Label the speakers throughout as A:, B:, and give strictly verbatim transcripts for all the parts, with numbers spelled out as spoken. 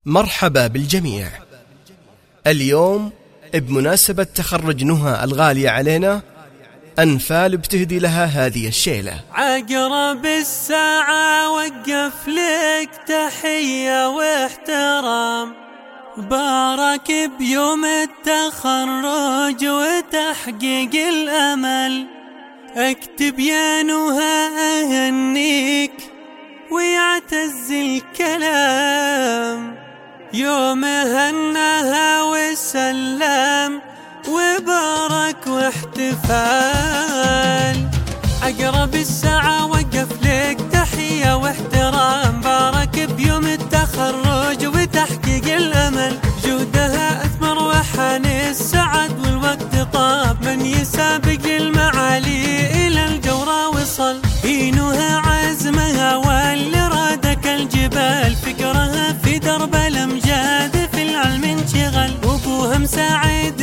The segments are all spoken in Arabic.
A: مرحبا بالجميع. اليوم بمناسبة تخرج نهى الغالية علينا، أنفال بتهدي لها هذه الشيلة.
B: عقرب الساعة وقف لك تحية واحترام، بارك بيوم التخرج وتحقيق الأمل. اكتب يا نهى أهنيك ويعتز الكلام، يوم هناها وسلام وبارك واحتفال. عقرب الساعة وقف لك تحية واحترام، بارك بيوم التخرج وتحقيق الأمل. جودها أثمر وحان السعد والوقت طاب، من يسابق المعالي إلى الجورة وصل. هي نهى عزمها واللي رادك الجبال، فكرها في درب الأمجاد في العلم انشغل. وابوها مساعد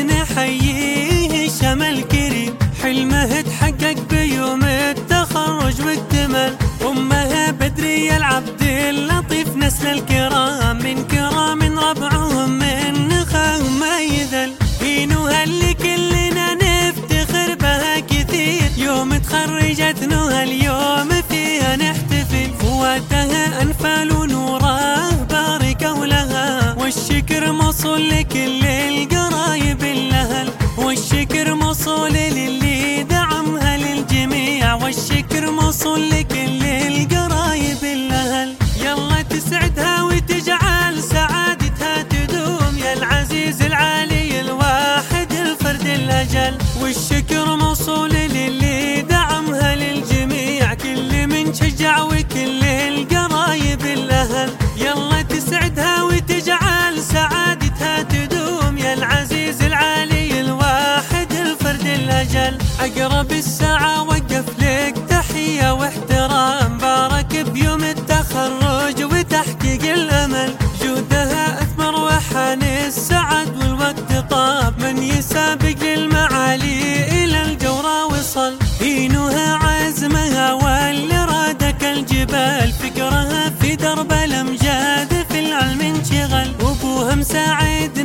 B: نحييه الشمل كريم، حلمه تحقق بيوم التخرج واكتمل. أمها بدرية العبد اللطيف نسل الكرام، من كرام ربعهم من نخاهم ما يذل. هي نهى اللي كلنا نفتخر بها كثير، يوم تخرجت نهى اليوم فيها نحتفل. فواتها أنفال ونوره باركوا لها، والشكر موصول لكل القرايب الأهل، والشكر موصول للي دعمها للجميع، والشكر موصول لكل القرايب الأهل. يلا تسعدها وتجعل سعادتها تدوم، يا العزيز العالي الواحد الفرد الأجل. والشكر موصول للي دعمها للجميع، كل من شجع وكل القرايب الأهل. يلا تسعدها وتجعل سعادتها تدوم، يا العزيز العالي الواحد الفرد الأجل. عقرب الساعة وقف لك تحية واحترام، بارك بيوم التخرج وتحقيق الأمل. جودها أثمر وحان السعد والوقت طاب، من يسابق للمعالي إلى الجورة وصل. هي نهى عزمها واللي رادك الجبال، فكرها في درب الأمجاد في العلم انشغل. وابوها مساعد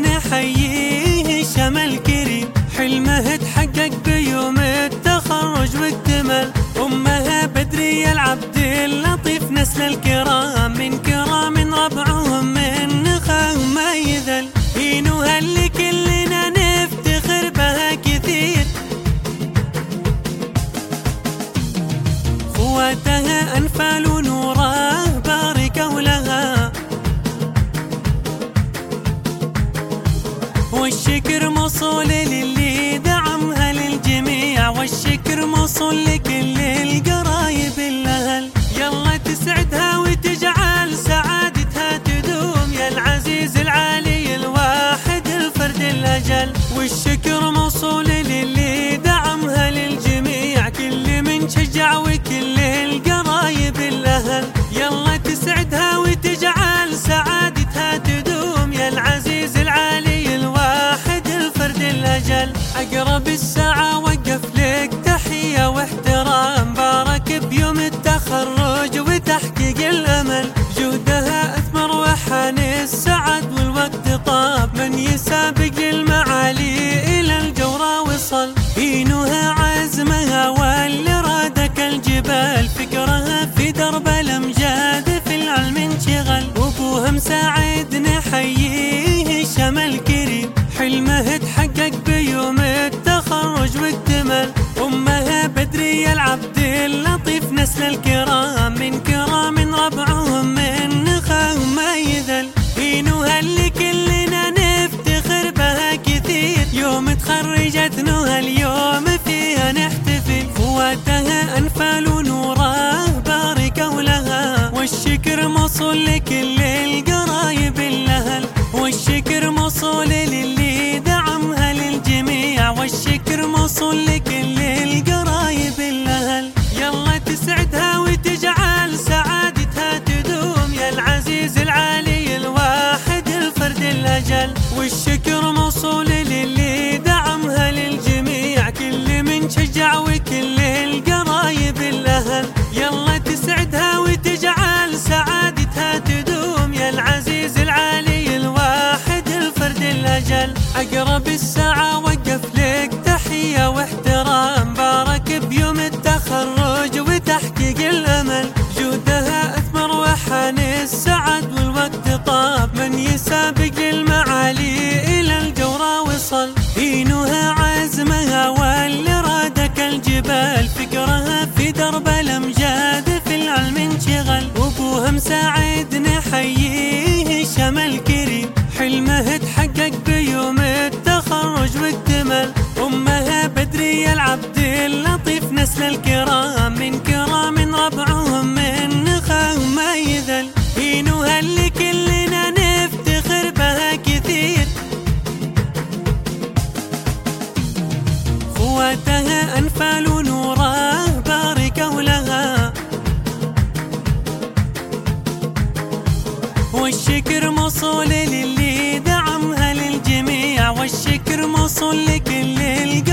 B: نحييه الشمل كريم، حلمه تحقق بيوم التخرج واكتمل. أمها بدرية العبد اللطيف نسل الكرام، من كرام ربعهم من نخاهم ما يذل. هي نهى اللي كلنا نفتخر بها كثير، خواتها أنفال ونوره باركوا لها، والشكر موصول للي دعمها للجميع، والشكر موصول لكل القرايب الأهل. يلا تسعدها وتجعل سعادتها تدوم، يا العزيز العالي الواحد الفرد الأجل. والشكر موصول للي دعمها للجميع، كل من شجع وكل القرايب الأهل. يلا تسعدها وتجعل سعادتها تدوم، يا العزيز العالي الواحد الفرد الأجل. عقرب الساعة وقف لك تحية واحترام، بارك بيوم التخرج وتحقيق الأمل. جودها أثمر وحان السعد والوقت طاب، من يسابق للمعالي إلى الجورة وصل. هي نهى عزمها واللي رادك الجبال، فكرها في درب الأمجاد في العلم انشغل. وابوها مساعد نحييه الشمل كريم، حلمه تحقق بيوم التخرج واكتمل. أمها بدرية العبد اللطيف نسل الكرام، من كرام ربعهم من نخاهم ما يذل. هي نهى اللي كلنا نفتخر بها كثير، يوم تخرجت نهى اليوم فيها نحتفل. فواتها أنفال ونوره باركوا لها، والشكر موصول لكل القرايب الأهل، والشكر موصول للي دعمها للجميع، والشكر موصول لكل القرايب الأهل. يلا تسعدها وتجعل سعادتها تدوم، يا العزيز العالي الواحد الفرد الأجل. والشكر موصول للي دعمها للجميع، كل من شجع وكل القرايب الأهل. يلا تسعدها وتجعل سعادتها تدوم، يا العزيز العالي أقرب الساعة وقف لك تحية واحترام، بارك بيوم التخرج وتحقيق الأمل، جودها أثمر وحان السعد والوقت طاب، من يسابق للمعالي إلى الجورة وصل، دينها عزمها واللي رادك الجبال، فكرها في درب الأمجاد في العلم انشغل، وأبوها مساعد نحييه شمل كريم، حلمه تحقق بيوم التخرج واكتمل، أمها بدرية العبد اللطيف نسل الكرام، من كرام ربعهم من نخاهم ما يذل، دينها اللي كلنا نفتخر بها كثير، خواتها أنفال ونوره باركوا لها، والشكر موصول للي دعمها للجميع، والشكر موصول لكل